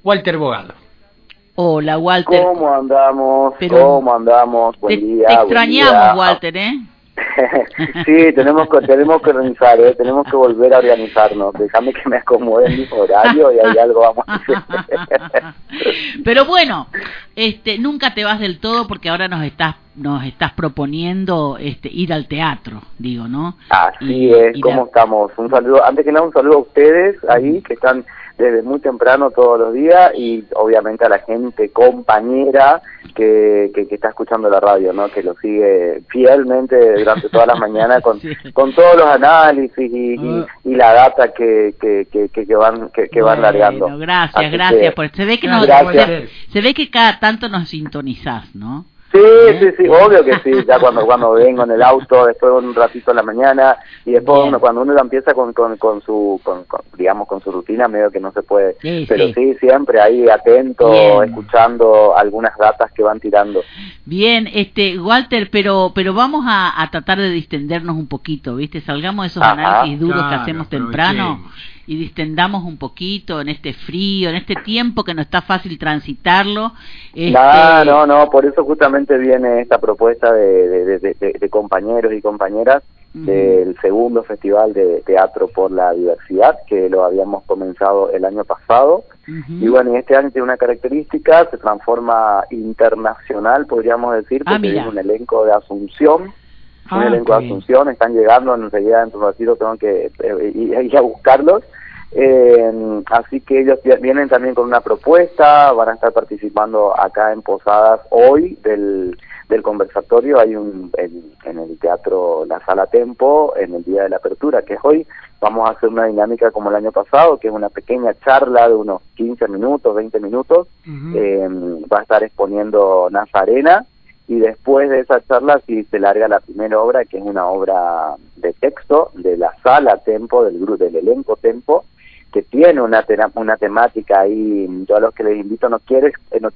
Walter Bogado. Hola, Walter. ¿Cómo andamos? Pero ¿Cómo andamos? Buen día. Te extrañamos, Walter, ¿eh? Sí, tenemos que organizar, tenemos que volver a organizarnos. Déjame que me acomode en mi horario y ahí algo vamos a hacer. Pero bueno, nunca te vas del todo porque ahora nos estás proponiendo ir al teatro, digo, ¿no? Así es, ¿cómo estamos? Un saludo, antes que nada un saludo a ustedes ahí que están desde muy temprano todos los días y obviamente a la gente compañera que está escuchando la radio, ¿no? Que lo sigue fielmente durante todas las mañanas con todos los análisis y la data que van largando. Gracias. Pues se ve que se ve que cada tanto nos sintonizás, ¿no? Sí, obvio que sí, ya cuando vengo en el auto, después un ratito en la mañana, y después cuando uno empieza con su rutina, medio que no se puede, pero sí, siempre ahí atento, escuchando algunas datas que van tirando. Bien, Walter, pero vamos a tratar de distendernos un poquito, ¿viste? Salgamos de esos análisis duros que hacemos temprano y distendamos un poquito en este frío, en este tiempo que no está fácil transitarlo. No, por eso justamente viene esta propuesta de compañeros y compañeras del segundo Festival de Teatro por la Diversidad, que lo habíamos comenzado el año pasado. Y bueno, y este año tiene una característica, se transforma internacional, podríamos decir, porque tiene un elenco de Asunción. Un elenco de Asunción, están llegando, enseguida dentro de un ratito tengo que ir a buscarlos. Así que ellos vienen también con una propuesta, van a estar participando acá en Posadas hoy del conversatorio. Hay en el teatro La Sala Tempo, en el día de la apertura, que es hoy. Vamos a hacer una dinámica como el año pasado, que es una pequeña charla de unos 15 minutos, 20 minutos. Va a estar exponiendo Nazarena. Y después de esa charla sí se larga la primera obra, que es una obra de texto de la Sala Tempo, del elenco Tempo, que tiene una temática ahí. Yo a los que les invito no quiero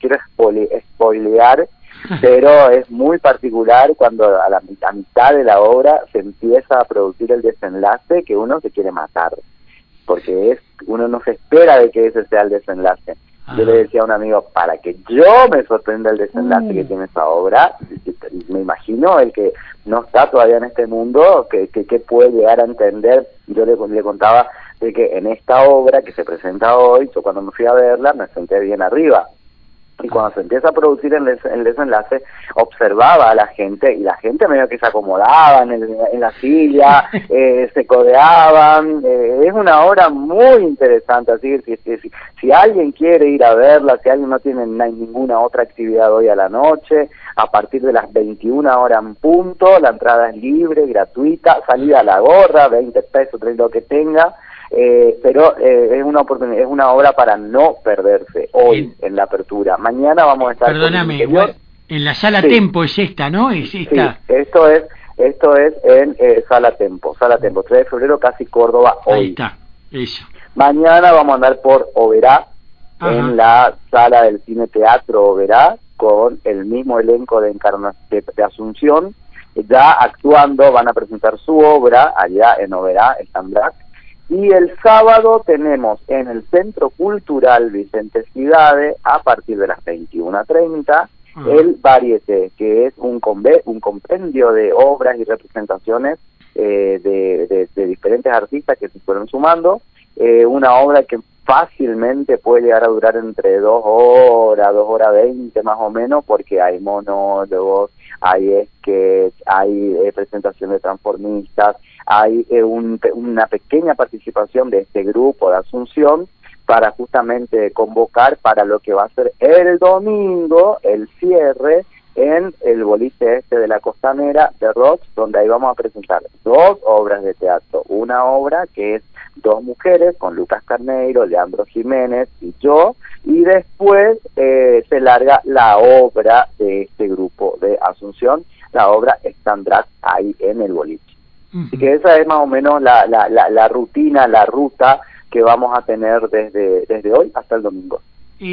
spoilear, pero es muy particular cuando a mitad de la obra se empieza a producir el desenlace que uno se quiere matar, porque uno no se espera de que ese sea el desenlace. Yo le decía a un amigo, para que yo me sorprenda el desenlace que tiene esa obra, me imagino el que no está todavía en este mundo, que puede llegar a entender. Yo le contaba de que en esta obra que se presenta hoy, yo cuando me fui a verla me senté bien arriba. Y cuando se empieza a producir el desenlace, observaba a la gente, y la gente medio que se acomodaba en la silla, se codeaban. Es una obra muy interesante, así que si alguien quiere ir a verla, si alguien no tiene ninguna otra actividad hoy a la noche, a partir de las 21 horas en punto, la entrada es libre, gratuita, salida a la gorra, 20 pesos, 30 lo que tenga. Pero es una oportunidad, es una obra para no perderse hoy en la apertura. Mañana vamos a estar. Perdóname, en la Sala Tempo es esta, ¿no? Es esta. Sí, esto es en Sala Tempo, 3 de febrero, casi Córdoba hoy. Ahí está, eso. Mañana vamos a andar por Oberá, en la sala del Cine Teatro Oberá, con el mismo elenco de Asunción, ya actuando. Van a presentar su obra allá en Oberá, el Sandrac. Y el sábado tenemos en el Centro Cultural Vicente Cidade, a partir de las 21:30, el Varieté, que es un compendio de obras y representaciones de diferentes artistas que se fueron sumando. Una obra que fácilmente puede llegar a durar entre 2 horas, 2 horas 20 más o menos, porque hay monólogos, hay sketch, hay presentación de transformistas, hay una pequeña participación de este grupo de Asunción para justamente convocar para lo que va a ser el domingo, el cierre en el boliche de la Costanera de Rox, donde ahí vamos a presentar 2 obras de teatro. Una obra que es Dos mujeres, con Lucas Carneiro, Leandro Jiménez y yo, y después se larga la obra de este grupo de Asunción, la obra Standard ahí en el boliche. Así que esa es más o menos la rutina, la ruta que vamos a tener desde hoy hasta el domingo.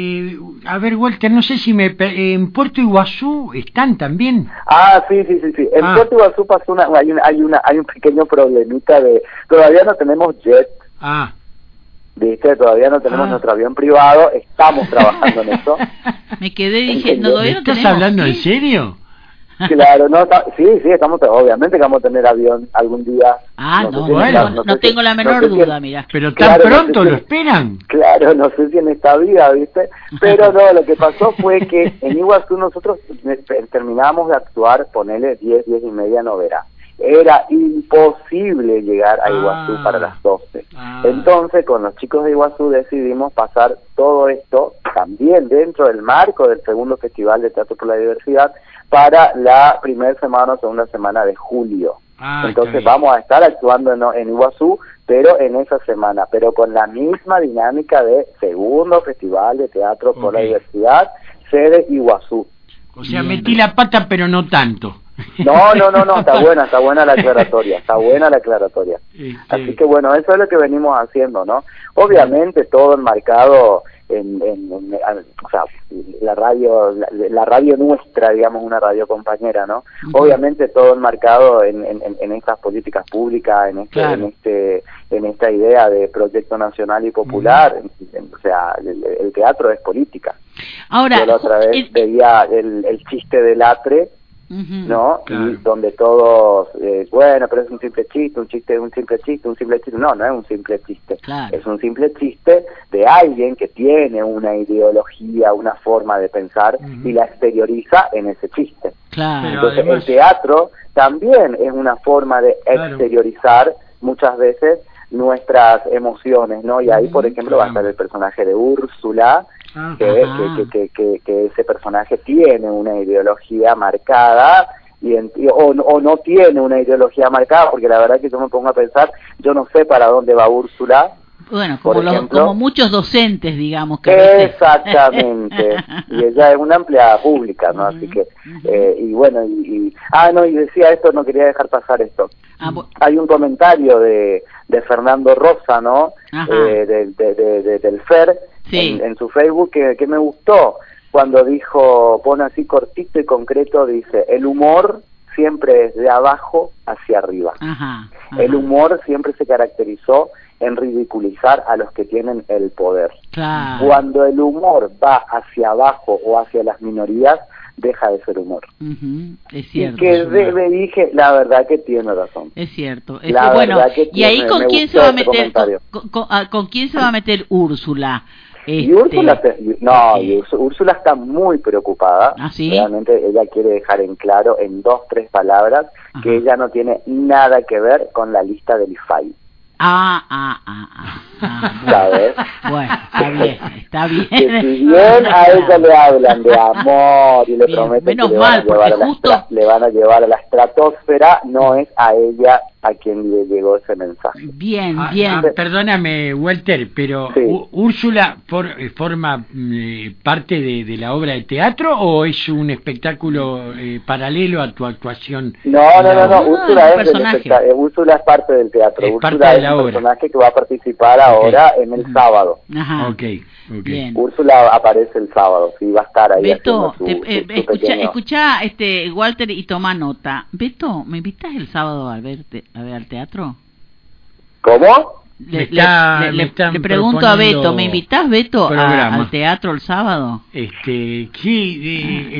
A ver, Walter, no sé si en Puerto Iguazú están también. Sí. En Puerto Iguazú pasó hay un pequeño problemita todavía no tenemos jet. ¿viste? Todavía no tenemos nuestro avión privado, estamos trabajando en eso. Me quedé diciendo, todavía no ¿Estás tenemos. hablando en serio? Claro, no, sí, estamos, obviamente que vamos a tener avión algún día. No tengo la menor duda, mira. Pero tan pronto lo esperan. Claro, no sé si en esta vida, ¿viste? Pero no, lo que pasó fue que en Iguazú nosotros terminábamos de actuar, ponele 10 y media no verá. Era imposible llegar a Iguazú para las 12. Entonces, con los chicos de Iguazú decidimos pasar todo esto también dentro del marco del segundo Festival de Teatro por la Diversidad para la primera semana o segunda semana de julio. Entonces vamos a estar actuando en Iguazú, pero en esa semana, pero con la misma dinámica de segundo Festival de Teatro por la Diversidad, sede Iguazú. O sea, metí la pata, pero no tanto. No, está buena la aclaratoria, Así que bueno, eso es lo que venimos haciendo, ¿no? Obviamente todo enmarcado o sea, la radio nuestra, digamos, una radio compañera, ¿no? Obviamente todo enmarcado en estas políticas públicas, en esta idea de proyecto nacional y popular, o sea, el teatro es política. Ahora, yo la otra vez veía el chiste del Atre, ¿no? Claro. Y donde todos, bueno, pero es un simple chiste. No, no es un simple chiste. Claro. Es un simple chiste de alguien que tiene una ideología, una forma de pensar y la exterioriza en ese chiste. Claro. Entonces además, el teatro también es una forma de exteriorizar muchas veces nuestras emociones, ¿no? Y ahí, por ejemplo, va a estar el personaje de Úrsula, que ese personaje tiene una ideología marcada o no tiene una ideología marcada, porque la verdad que yo me pongo a pensar, yo no sé para dónde va Úrsula. Bueno, como muchos docentes, digamos. Exactamente. Y ella es una empleada pública, ¿no? Así que, y bueno, y decía esto, no quería dejar pasar esto. Hay un comentario de Fernando Rosa, ¿no? Del FER, en su Facebook, que me gustó, cuando pone así cortito y concreto, dice, el humor siempre es de abajo hacia arriba. El humor siempre se caracterizó en ridiculizar a los que tienen el poder. Claro. Cuando el humor va hacia abajo o hacia las minorías, deja de ser humor. Es cierto. Y que dije, la verdad que tiene razón. Es cierto. Bueno, y ahí con quién se va a meter, con quién se va a meter Úrsula. Y Úrsula, Úrsula está muy preocupada. ¿Sí? Realmente ella quiere dejar en claro en 2-3 palabras que ella no tiene nada que ver con la lista del IFAI. ¿Sabes? Bueno, está bien. Que si bien a ella le hablan de amor y le prometen que le van a llevar a la estratosfera, no es a ella a quien le llegó ese mensaje. Bien. Perdóname, Walter, pero sí. ¿Úrsula forma parte de la obra de teatro o es un espectáculo paralelo a tu actuación? No, Úrsula es parte del teatro. Úrsula es un personaje que va a participar ahora en el sábado. Okay. Bien. Úrsula aparece el sábado, sí, va a estar ahí. Beto, escucha, Walter, y toma nota. Beto, ¿me invitas el sábado a ver al teatro? ¿Cómo? Le pregunto a Beto, ¿me invitás, Beto, al teatro el sábado? Sí,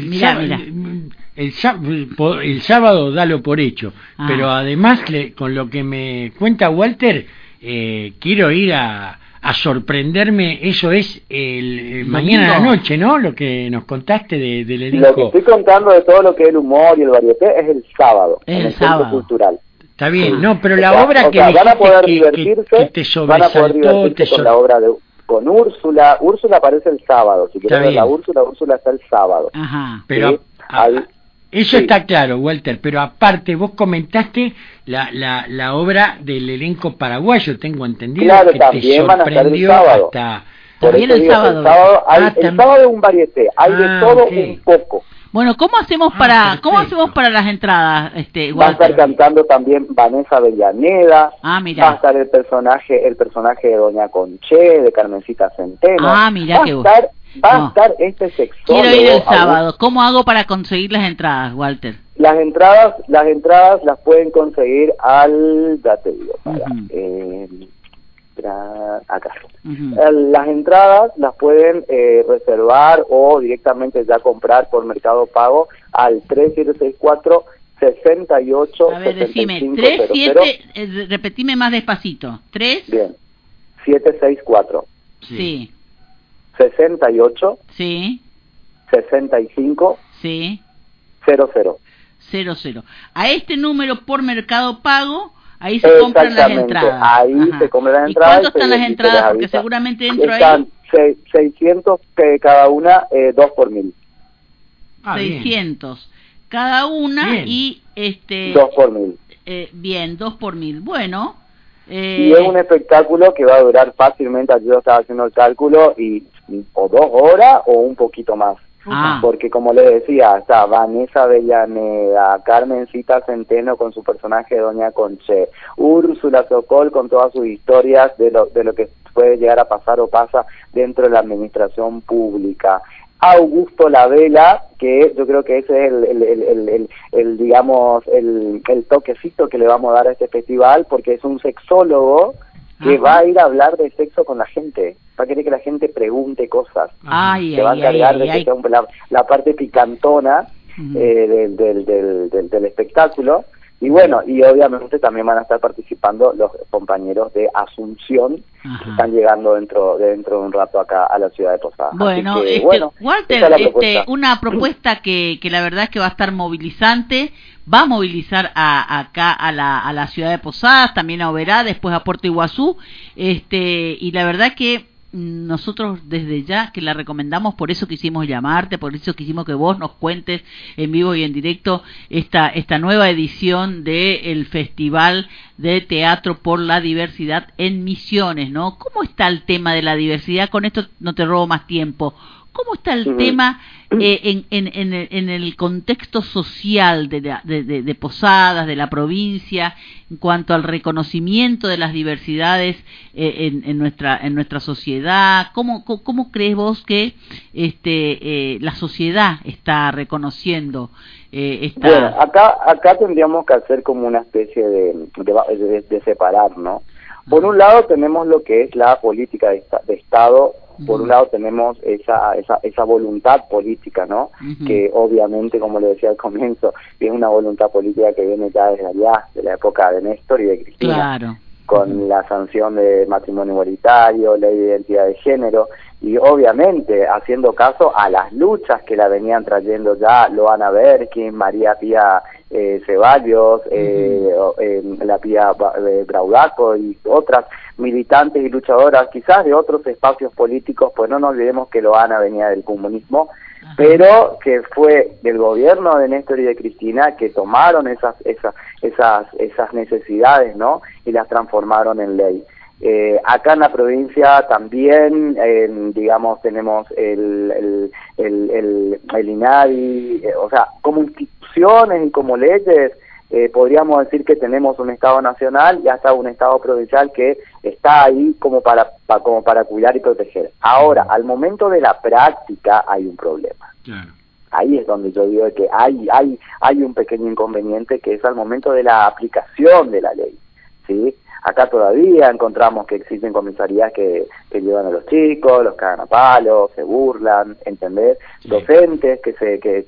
el sábado dalo por hecho, pero además con lo que me cuenta Walter, quiero ir a sorprenderme. Eso es mañana a la noche, ¿no? Lo que nos contaste del elenco. Lo que estoy contando de todo lo que es el humor y el varieté es el sábado, en el Centro Cultural. Está bien, no, pero la obra que van a poder divertirse, que con la obra con Úrsula. Úrsula aparece el sábado. Si quieres ver la Úrsula está el sábado. Pero eso está claro, Walter, pero aparte vos comentaste la obra del elenco paraguayo, tengo entendido. Claro, que también te van a estar el sábado. También el sábado. El sábado es un varieté, hay de todo un poco. Bueno, ¿cómo hacemos para las entradas, Walter? Va a estar cantando también Vanessa Avellaneda. Mira. Va a estar el personaje de Doña Conché, de Carmencita Centeno. Mira qué va a estar este sexólogo. Quiero ir el sábado. ¿Cómo hago para conseguir las entradas, Walter? Las entradas las pueden conseguir ya te digo, acá. Las entradas las pueden reservar o directamente ya comprar por Mercado Pago al 3764 68. A ver, decime, 37, repetime más despacito. 3. Bien. 764. Sí. 68. Sí. 65. Sí. 00. A este número por Mercado Pago, ahí se compran las entradas. Ahí se compran las entradas. ¿Y cuánto están las entradas? Porque seguramente dentro están 600 cada una, 2 por 1000. 600 cada una. Bien. Y 2 por 1000. Bien, 2 por 1000. Bueno. Y es un espectáculo que va a durar fácilmente, yo estaba haciendo el cálculo, o 2 horas o un poquito más. Porque como les decía, está Vanessa Avellaneda, Carmencita Centeno con su personaje de Doña Conché, Úrsula Sokol con todas sus historias de lo que puede llegar a pasar o pasa dentro de la administración pública, Augusto Lavela, que yo creo que ese es el toquecito que le vamos a dar a este festival, porque es un sexólogo que va a ir a hablar de sexo con la gente, va a querer que la gente pregunte cosas, se va a encargar de que sea la parte picantona del espectáculo. Y bueno, y obviamente también van a estar participando los compañeros de Asunción, que están llegando dentro de un rato acá a la ciudad de Posadas. Bueno, Walter, una propuesta que la verdad es que va a estar movilizante, va a movilizar acá a la ciudad de Posadas, también a Oberá, después a Puerto Iguazú, y la verdad que nosotros desde ya que la recomendamos, por eso quisimos llamarte, por eso quisimos que vos nos cuentes en vivo y en directo esta nueva edición del Festival de Teatro por la Diversidad en Misiones, ¿no? ¿Cómo está el tema de la diversidad? Con esto no te robo más tiempo. ¿Cómo está el tema en el contexto social de Posadas, de la provincia, en cuanto al reconocimiento de las diversidades en nuestra sociedad? ¿Cómo crees vos que la sociedad está reconociendo esta? Bueno, acá tendríamos que hacer como una especie de separar, ¿no? Por un lado tenemos lo que es la política de Estado. Por un lado tenemos esa voluntad política, ¿no? Que obviamente, como le decía al comienzo, es una voluntad política que viene ya desde allá, de la época de Néstor y de Cristina. Claro. Con la sanción de matrimonio igualitario, ley de identidad de género, y obviamente haciendo caso a las luchas que la venían trayendo ya Loana Berkin, María Pía Ceballos, la Pía Braudaco y otras militantes y luchadoras quizás de otros espacios políticos, pues no nos olvidemos que Loana venía del comunismo, pero que fue del gobierno de Néstor y de Cristina que tomaron esas necesidades, ¿no? Y las transformaron en ley. Acá en la provincia también, digamos, tenemos el INADI, o sea, como instituciones y como leyes, podríamos decir que tenemos un Estado nacional y hasta un Estado provincial que está ahí como para cuidar y proteger. Ahora, al momento de la práctica hay un problema. Claro. Ahí es donde yo digo que hay un pequeño inconveniente, que es al momento de la aplicación de la ley, ¿sí? Acá todavía encontramos que existen comisarías que llevan a los chicos, los cagan a palos, se burlan, ¿entendés? Sí. Docentes que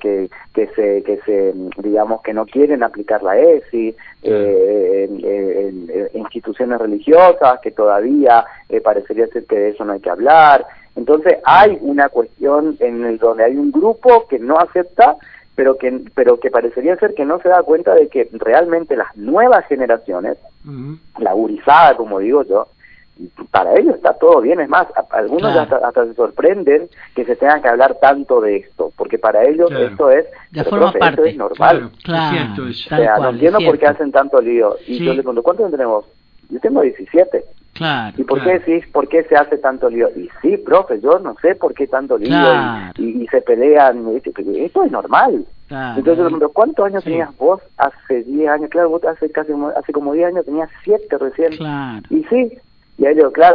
se digamos que no quieren aplicar la ESI, instituciones religiosas que todavía parecería ser que de eso no hay que hablar. Entonces hay una cuestión donde hay un grupo que no acepta, pero que parecería ser que no se da cuenta de que realmente las nuevas generaciones, la gurizada, como digo yo, para ellos está todo bien. Es más, algunos hasta se sorprenden que se tengan que hablar tanto de esto, porque para ellos esto es, esto es normal. Claro, es cierto eso. O sea, no entiendo por qué hacen tanto lío. Y yo le pregunto, ¿cuántos tenemos? Yo tengo 17. Claro. ¿Y por qué decís, por qué se hace tanto lío? Y sí, profe, yo no sé por qué tanto lío, y se pelean, esto es normal. Claro. Entonces yo le pregunto, ¿cuántos años tenías vos hace 10 años? Claro, vos hace como 10 años tenías 7 recién. Claro. Y sí, y ahí le digo, claro,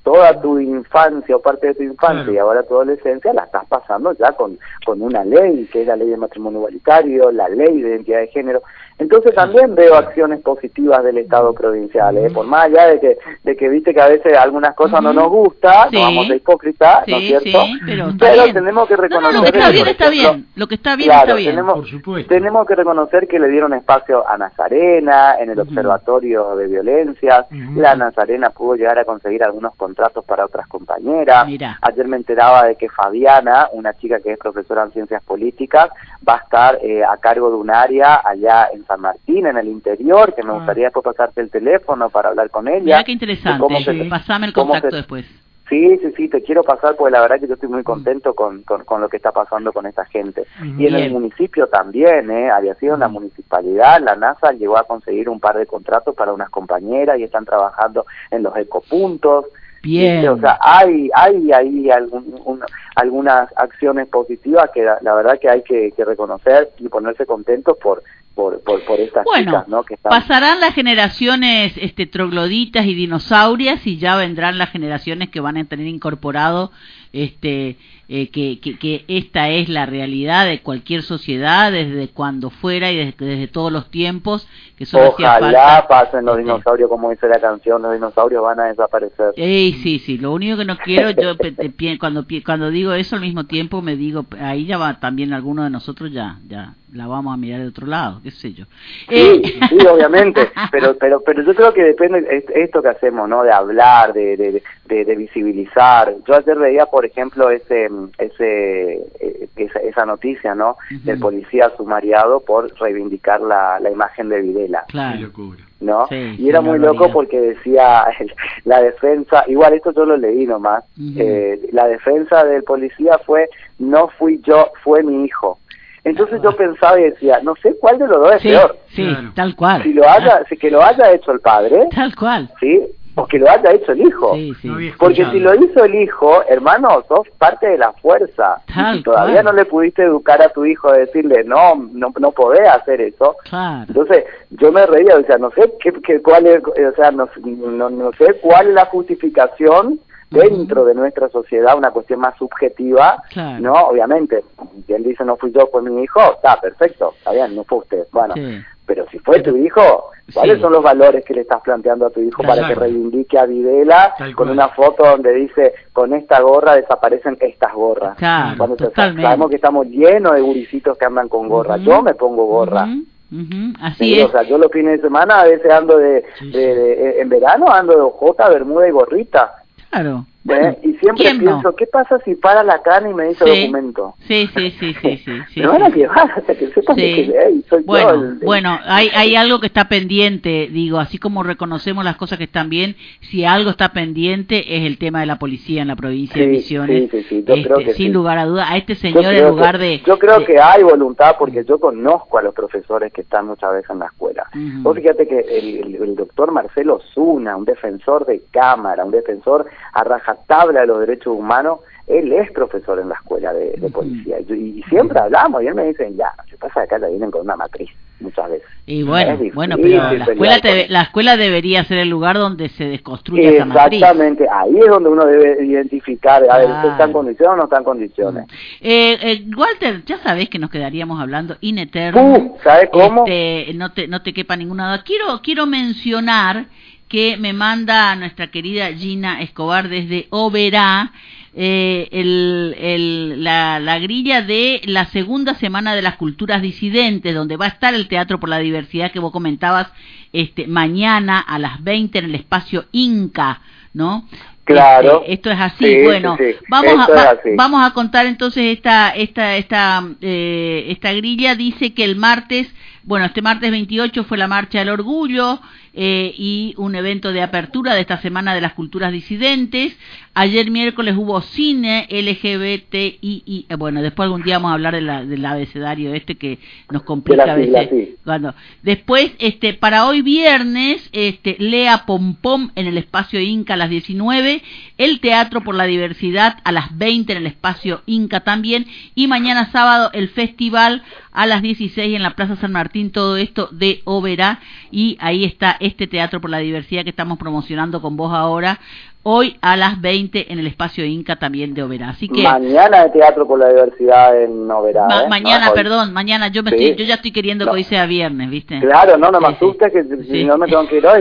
toda tu infancia o parte de tu infancia y ahora tu adolescencia la estás pasando ya con una ley, que es la ley de matrimonio igualitario, la ley de identidad de género. Entonces también veo acciones positivas del Estado provincial, por más allá de que viste que a veces algunas cosas no nos gustan, no vamos a hipócritas, ¿no es cierto? Sí, pero tenemos que reconocer... lo que está bien está bien, lo que está bien claro, está bien. Por supuesto. Tenemos que reconocer que le dieron espacio a Nazarena en el Observatorio de Violencias. La Nazarena pudo llegar a conseguir algunos contratos para otras compañeras. Mirá. Ayer me enteraba de que Fabiana, una chica que es profesora en Ciencias Políticas, va a estar a cargo de un área allá en San Martín, en el interior, que me gustaría después pasarte el teléfono para hablar con ella. Mirá qué interesante, pasame el contacto después. Sí, te quiero pasar, porque la verdad que yo estoy muy contento con lo que está pasando con esta gente. Y en el municipio también, había sido en la municipalidad, la NASA llegó a conseguir un par de contratos para unas compañeras y están trabajando en los ecopuntos. Bien. O sea, hay ahí algunas acciones positivas que la verdad que hay que reconocer y ponerse contentos por estas chicas, ¿no? Que están... pasarán las generaciones trogloditas y dinosaurias y ya vendrán las generaciones que van a tener incorporado que esta es la realidad de cualquier sociedad desde cuando fuera y desde todos los tiempos, que solo ojalá pasen los dinosaurios, como dice la canción, los dinosaurios van a desaparecer. Sí, lo único que no quiero, yo cuando digo eso al mismo tiempo me digo, ahí ya va también alguno de nosotros ya la vamos a mirar de otro lado, qué sé yo. Sí, obviamente, pero yo creo que depende esto que hacemos, ¿no? De hablar, de visibilizar. Yo ayer veía, por ejemplo, esa noticia, ¿no? Del policía sumariado por reivindicar la imagen de Videla. Claro. Qué locura. ¿No? Y era muy loco porque decía la defensa, igual esto yo lo leí nomás, la defensa del policía fue: no fui yo, fue mi hijo. Entonces yo pensaba y decía, no sé cuál de los dos es peor. Sí, claro. Tal cual. Si que lo haya hecho el padre, tal cual, sí, o que lo haya hecho el hijo. Sí. No, porque si lo hizo el hijo, hermano, sos parte de la fuerza. Y si todavía no le pudiste educar a tu hijo a decirle, no podés hacer eso. Claro. Entonces yo me reía, o sea, no sé cuál es, o sea, no sé cuál es la justificación dentro de nuestra sociedad, una cuestión más subjetiva, claro. ¿No? Obviamente, si él dice no fui yo, fue mi hijo, está perfecto, está bien, no fue usted. Bueno, pero si fue tu hijo, ¿cuáles son los valores que le estás planteando a tu hijo para que reivindique a Videla con una foto donde dice, con esta gorra desaparecen estas gorras? Claro, cuando sabemos que estamos llenos de gurisitos que andan con gorra. Yo me pongo gorra. Así es. O sea, yo los fines de semana a veces ando en verano ando de ojota, bermuda y gorrita. Claro. Bueno, y siempre pienso, ¿qué pasa si para la cana y me dice documento? Sí. Me van a llevar hasta que sepan que soy bueno, hay algo que está pendiente, digo, así como reconocemos las cosas que están bien, si algo está pendiente es el tema de la policía en la provincia de Misiones. Sí, yo creo que sin lugar a duda, a este señor en lugar yo creo que hay voluntad, porque yo conozco a los profesores que están muchas veces en la escuela. Vos fíjate que el doctor Marcelo Zuna, un defensor de cámara, un defensor a rajatabla de los derechos humanos, él es profesor en la escuela de policía y siempre hablamos y él me dice, ya, lo que pasa es que acá ya vienen con una matriz muchas veces. Y bueno, pero la escuela debería ser el lugar donde se desconstruya esa matriz. Exactamente, ahí es donde uno debe identificar, a ver, ¿está en condiciones o no está en condiciones? Walter, ya sabés que nos quedaríamos hablando in eterno. ¿Sabes cómo? No te quepa ninguna duda. Quiero mencionar que me manda nuestra querida Gina Escobar desde Oberá, la grilla de la segunda semana de las culturas disidentes, donde va a estar el Teatro por la Diversidad que vos comentabas mañana a las 20 en el espacio Inca, ¿no? Claro. Esto es así, bueno, vamos a contar entonces esta grilla. Dice que el martes, este martes 28 fue la Marcha del Orgullo, y un evento de apertura de esta Semana de las Culturas Disidentes. Ayer miércoles hubo cine LGBTI, después algún día vamos a hablar del abecedario que nos complica a veces. Después, para hoy viernes, Lea Pompom en el espacio Inca a las 19, el Teatro por la Diversidad a las 20 en el espacio Inca también, y mañana sábado el festival a las 16 en la Plaza San Martín, todo esto de Oberá, y ahí está este Teatro por la Diversidad que estamos promocionando con vos ahora. hoy a las 20 en el espacio Inca también de Oberá. Así que mañana de Teatro por la Diversidad en Oberá. Mañana, perdón, mañana yo ya estoy queriendo que hoy sea viernes, ¿viste? Claro, no me asustes que si no me tengo que ir hoy,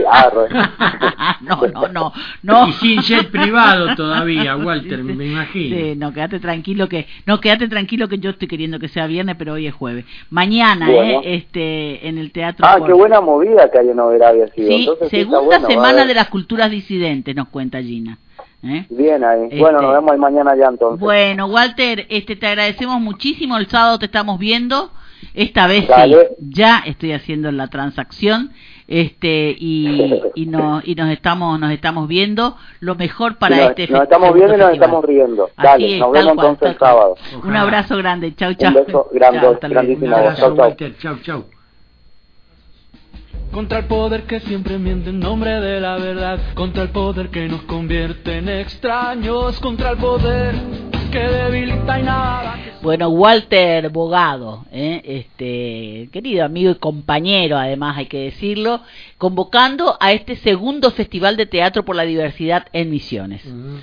no. Y sin ser privado todavía, Walter, me imagino. Sí, quédate tranquilo que yo estoy queriendo que sea viernes, pero hoy es jueves. Mañana, bueno. En el Teatro. Qué buena movida que hay en Oberá había sido. Sí, entonces, segunda semana de las culturas disidentes, nos cuenta Gina. Bien ahí. Bueno, nos vemos mañana ya entonces. Bueno, Walter, te agradecemos muchísimo. El sábado te estamos viendo. Esta vez Dale. sí, ya estoy haciendo la transacción. Y nos estamos viendo. Lo mejor para este festival. Nos estamos viendo y nos estamos riendo. Dale, nos vemos entonces el sábado. Un abrazo grande. Chau, chau. Un beso grandísimo. Un abrazo, Walter. Chau, chau. Contra el poder que siempre miente en nombre de la verdad, contra el poder que nos convierte en extraños, contra el poder que debilita y nada. Bueno, Walter Bogado, querido amigo y compañero, además hay que decirlo, convocando a este segundo Festival de Teatro por la Diversidad en Misiones.